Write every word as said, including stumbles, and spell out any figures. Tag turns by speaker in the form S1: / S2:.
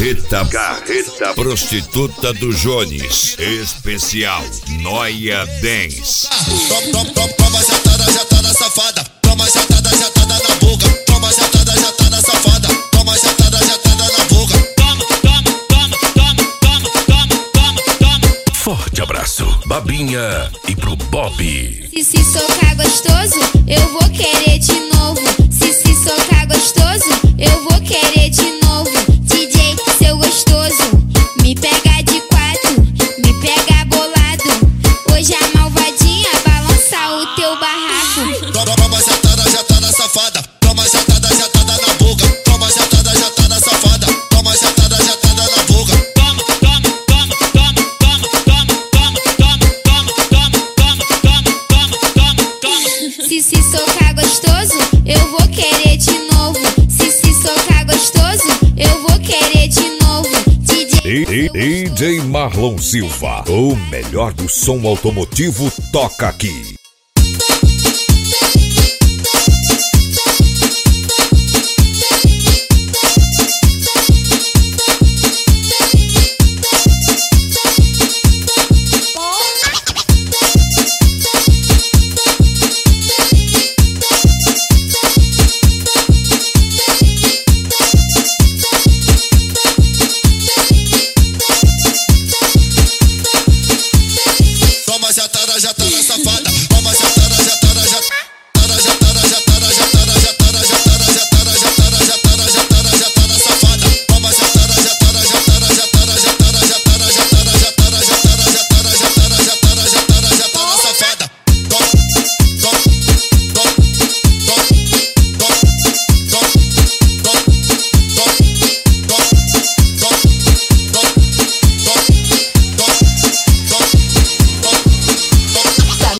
S1: Carreta, carreta, prostituta do Jones. Especial Noia Dance.
S2: Toma jatada, jatada safada. Toma jatada, jatada na boca. Toma jatada, jatada safada. Toma jatada, jatada na boca.
S3: Toma, toma, toma, toma, toma, toma, toma, toma.
S4: Forte abraço, Babinha e pro Bob.
S5: Se se socar gostoso, eu vou querer de novo. Se se socar gostoso, eu vou querer de novo. D J, seu gostoso, me pega de quatro, me pega bolado. Hoje a malvadinha balança o teu barraco.
S2: Toma jatada, jatada safada. Toma jatada, jatada na boca. Toma jatada, jatada safada. Toma jatada, jatada na boca.
S3: Toma, toma, toma, toma, toma, toma, toma, toma, toma, toma, toma, toma, toma, toma.
S5: Se se socar gostoso, eu vou querer de novo. Se se socar gostoso, eu vou querer de novo. D J,
S1: D J Marlon Silva, o melhor do som automotivo toca aqui.